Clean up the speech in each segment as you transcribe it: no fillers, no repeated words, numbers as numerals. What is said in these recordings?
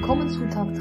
Willkommen zu Tag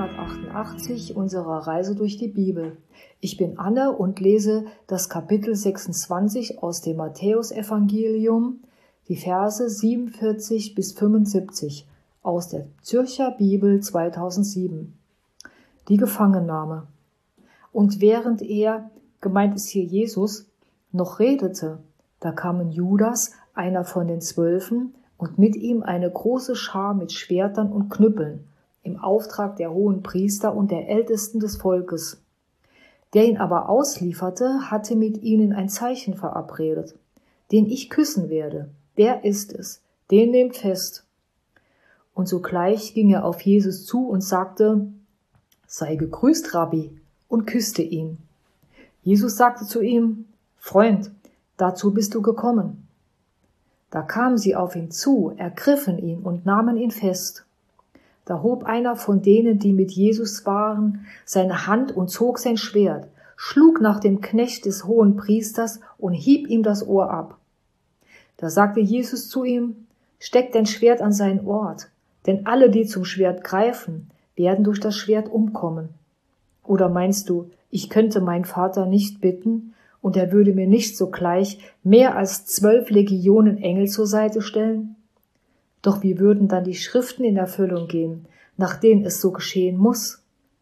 388 unserer Reise durch die Bibel. Ich bin Anne und lese das Kapitel 26 aus dem Matthäusevangelium, die Verse 47 bis 75 aus der Zürcher Bibel 2007. Die Gefangennahme. Und während er, gemeint ist hier Jesus, noch redete, da kamen Judas, einer von den 12, und mit ihm eine große Schar mit Schwertern und Knüppeln, im Auftrag der hohen Priester und der Ältesten des Volkes. Der ihn aber auslieferte, hatte mit ihnen ein Zeichen verabredet. Den ich küssen werde, der ist es, den nehmt fest. Und sogleich ging er auf Jesus zu und sagte, sei gegrüßt, Rabbi, und küsste ihn. Jesus sagte zu ihm, Freund, dazu bist du gekommen. Da kamen sie auf ihn zu, ergriffen ihn und nahmen ihn fest. Da hob einer von denen, die mit Jesus waren, seine Hand und zog sein Schwert, schlug nach dem Knecht des hohen Priesters und hieb ihm das Ohr ab. Da sagte Jesus zu ihm, steck dein Schwert an seinen Ort, denn alle, die zum Schwert greifen, werden durch das Schwert umkommen. Oder meinst du, ich könnte meinen Vater nicht bitten, und er würde mir nicht sogleich mehr als 12 Legionen Engel zur Seite stellen? Doch wie würden dann die Schriften in Erfüllung gehen, nach denen es so geschehen muss?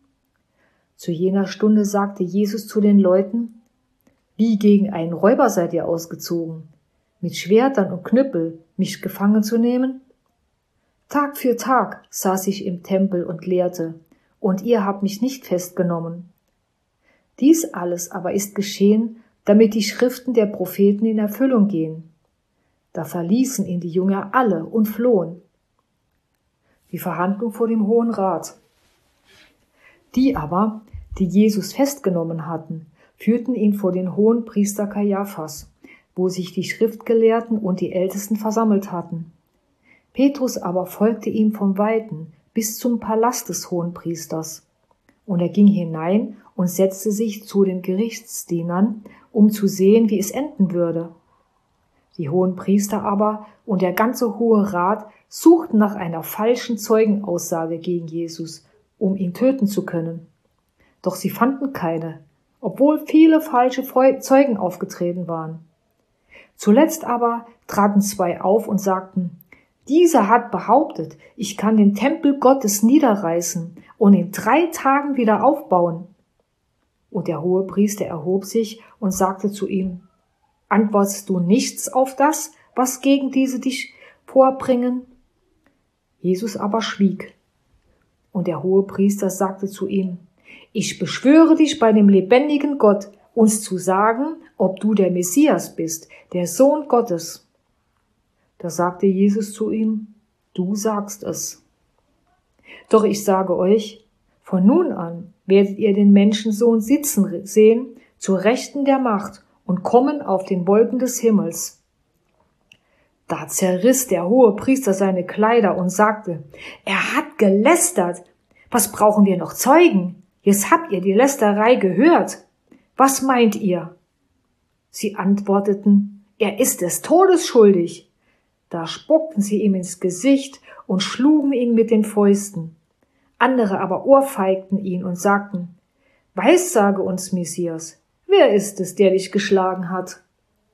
Zu jener Stunde sagte Jesus zu den Leuten, wie gegen einen Räuber seid ihr ausgezogen, mit Schwertern und Knüppel mich gefangen zu nehmen? Tag für Tag saß ich im Tempel und lehrte, und ihr habt mich nicht festgenommen. Dies alles aber ist geschehen, damit die Schriften der Propheten in Erfüllung gehen. Da verließen ihn die Jünger alle und flohen. Die Verhandlung vor dem Hohen Rat. Die aber, die Jesus festgenommen hatten, führten ihn vor den hohen Priester Kajaphas, wo sich die Schriftgelehrten und die Ältesten versammelt hatten. Petrus aber folgte ihm vom Weiten bis zum Palast des Hohenpriesters. Und er ging hinein und setzte sich zu den Gerichtsdienern, um zu sehen, wie es enden würde. Die Hohenpriester aber und der ganze Hohe Rat suchten nach einer falschen Zeugenaussage gegen Jesus, um ihn töten zu können. Doch sie fanden keine, obwohl viele falsche Zeugen aufgetreten waren. Zuletzt aber traten 2 auf und sagten, dieser hat behauptet, ich kann den Tempel Gottes niederreißen und in 3 Tagen wieder aufbauen. Und der Hohepriester erhob sich und sagte zu ihm, antwortest du nichts auf das, was gegen diese dich vorbringen? Jesus aber schwieg. Und der Hohepriester sagte zu ihm, ich beschwöre dich bei dem lebendigen Gott, uns zu sagen, ob du der Messias bist, der Sohn Gottes. Da sagte Jesus zu ihm, du sagst es. Doch ich sage euch, von nun an werdet ihr den Menschensohn sitzen sehen, zur Rechten der Macht und kommen auf den Wolken des Himmels. Da zerriss der Hohepriester seine Kleider und sagte, er hat gelästert. Was brauchen wir noch Zeugen? Jetzt habt ihr die Lästerei gehört. Was meint ihr? Sie antworteten, er ist des Todes schuldig. Da spuckten sie ihm ins Gesicht und schlugen ihn mit den Fäusten. Andere aber ohrfeigten ihn und sagten, Weissage uns, Messias, wer ist es, der dich geschlagen hat?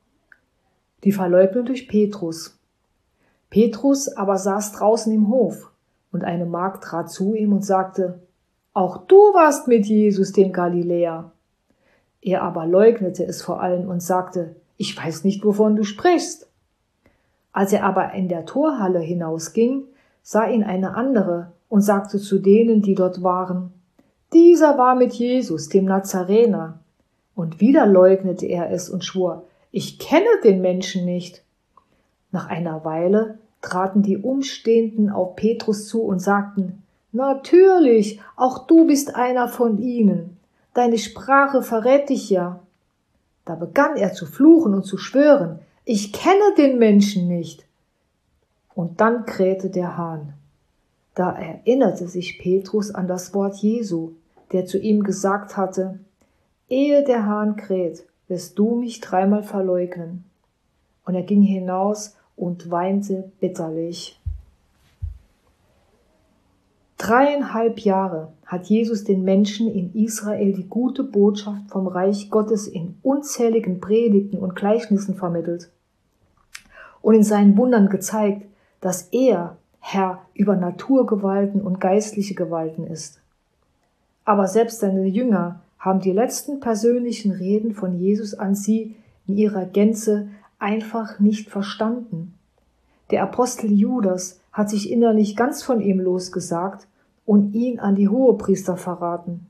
Die Verleugnung durch Petrus. Petrus aber saß draußen im Hof, und eine Magd trat zu ihm und sagte, auch du warst mit Jesus, dem Galiläer. Er aber leugnete es vor allen und sagte, ich weiß nicht, wovon du sprichst. Als er aber in der Torhalle hinausging, sah ihn eine andere und sagte zu denen, die dort waren, dieser war mit Jesus, dem Nazarener. Und wieder leugnete er es und schwor, ich kenne den Menschen nicht. Nach einer Weile traten die Umstehenden auf Petrus zu und sagten, natürlich, auch du bist einer von ihnen. Deine Sprache verrät dich ja. Da begann er zu fluchen und zu schwören, ich kenne den Menschen nicht. Und dann krähte der Hahn. Da erinnerte sich Petrus an das Wort Jesu, der zu ihm gesagt hatte, ehe der Hahn kräht, wirst du mich 3-mal verleugnen. Und er ging hinaus und weinte bitterlich. 3,5 Jahre hat Jesus den Menschen in Israel die gute Botschaft vom Reich Gottes in unzähligen Predigten und Gleichnissen vermittelt und in seinen Wundern gezeigt, dass er Herr über Naturgewalten und geistliche Gewalten ist. Aber selbst seine Jünger haben die letzten persönlichen Reden von Jesus an sie in ihrer Gänze einfach nicht verstanden. Der Apostel Judas hat sich innerlich ganz von ihm losgesagt und ihn an die Hohepriester verraten.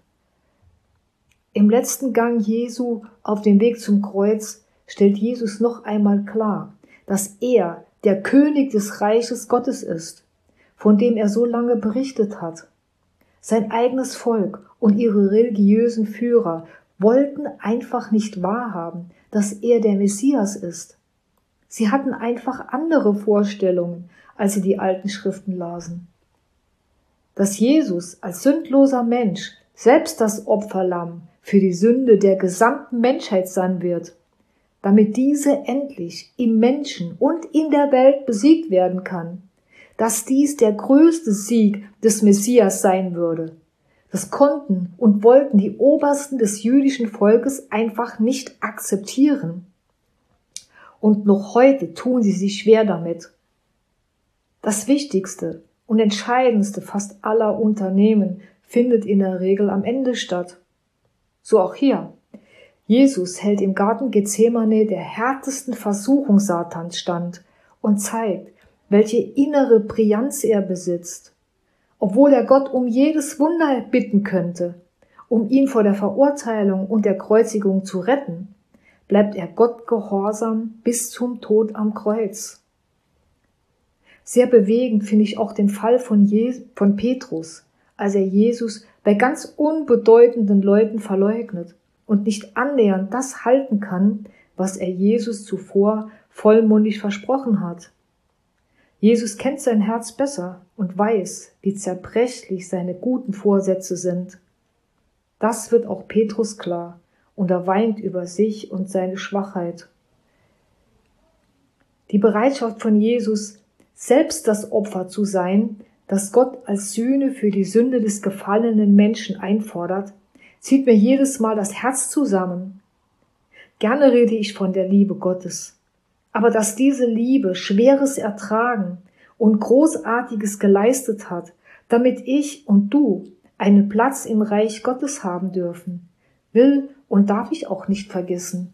Im letzten Gang Jesu auf dem Weg zum Kreuz stellt Jesus noch einmal klar, dass er der König des Reiches Gottes ist, von dem er so lange berichtet hat. Sein eigenes Volk und ihre religiösen Führer wollten einfach nicht wahrhaben, dass er der Messias ist. Sie hatten einfach andere Vorstellungen, als sie die alten Schriften lasen. Dass Jesus als sündloser Mensch selbst das Opferlamm für die Sünde der gesamten Menschheit sein wird, damit diese endlich im Menschen und in der Welt besiegt werden kann, dass dies der größte Sieg des Messias sein würde. Das konnten und wollten die Obersten des jüdischen Volkes einfach nicht akzeptieren. Und noch heute tun sie sich schwer damit. Das Wichtigste und Entscheidendste fast aller Unternehmen findet in der Regel am Ende statt. So auch hier. Jesus hält im Garten Gethsemane der härtesten Versuchung Satans stand und zeigt, welche innere Brillanz er besitzt. Obwohl er Gott um jedes Wunder bitten könnte, um ihn vor der Verurteilung und der Kreuzigung zu retten, bleibt er Gott gehorsam bis zum Tod am Kreuz. Sehr bewegend finde ich auch den Fall von Petrus, als er Jesus bei ganz unbedeutenden Leuten verleugnet und nicht annähernd das halten kann, was er Jesus zuvor vollmundig versprochen hat. Jesus kennt sein Herz besser und weiß, wie zerbrechlich seine guten Vorsätze sind. Das wird auch Petrus klar, und er weint über sich und seine Schwachheit. Die Bereitschaft von Jesus, selbst das Opfer zu sein, das Gott als Sühne für die Sünde des gefallenen Menschen einfordert, zieht mir jedes Mal das Herz zusammen. Gerne rede ich von der Liebe Gottes. Aber dass diese Liebe Schweres ertragen und Großartiges geleistet hat, damit ich und du einen Platz im Reich Gottes haben dürfen, will und darf ich auch nicht vergessen.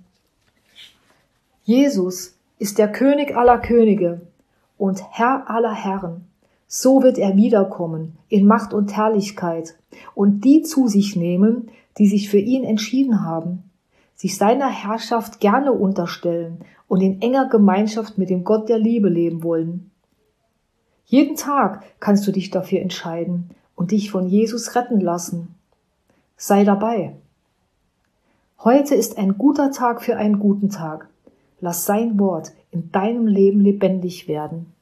Jesus ist der König aller Könige und Herr aller Herren. So wird er wiederkommen in Macht und Herrlichkeit und die zu sich nehmen, die sich für ihn entschieden haben, sich seiner Herrschaft gerne unterstellen und in enger Gemeinschaft mit dem Gott der Liebe leben wollen. Jeden Tag kannst du dich dafür entscheiden und dich von Jesus retten lassen. Sei dabei. Heute ist ein guter Tag für einen guten Tag. Lass sein Wort in deinem Leben lebendig werden.